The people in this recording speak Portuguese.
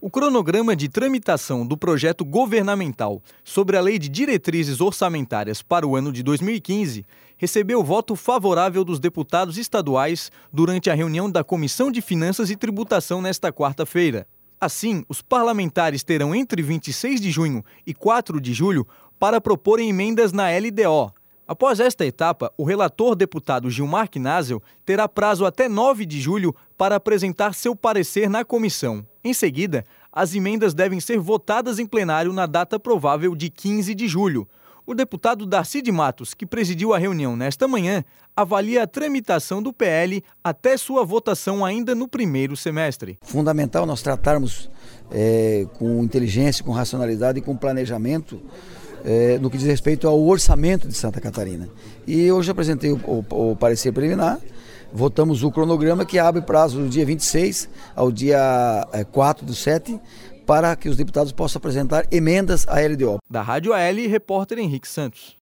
O cronograma de tramitação do projeto governamental sobre a Lei de Diretrizes Orçamentárias para o ano de 2015 recebeu voto favorável dos deputados estaduais durante a reunião da Comissão de Finanças e Tributação nesta quarta-feira. Assim, os parlamentares terão entre 26 de junho e 4 de julho para proporem emendas na LDO. Após esta etapa, o relator deputado Gilmar Knazzel terá prazo até 9 de julho para apresentar seu parecer na comissão. Em seguida, as emendas devem ser votadas em plenário na data provável de 15 de julho. O deputado Darcy de Matos, que presidiu a reunião nesta manhã, avalia a tramitação do PL até sua votação ainda no primeiro semestre. Fundamental nós tratarmos com inteligência, com racionalidade e com planejamento no que diz respeito ao orçamento de Santa Catarina. E hoje apresentei o parecer preliminar, votamos o cronograma que abre prazo do dia 26 ao dia 4/7 para que os deputados possam apresentar emendas à LDO. Da Rádio AL, repórter Henrique Santos.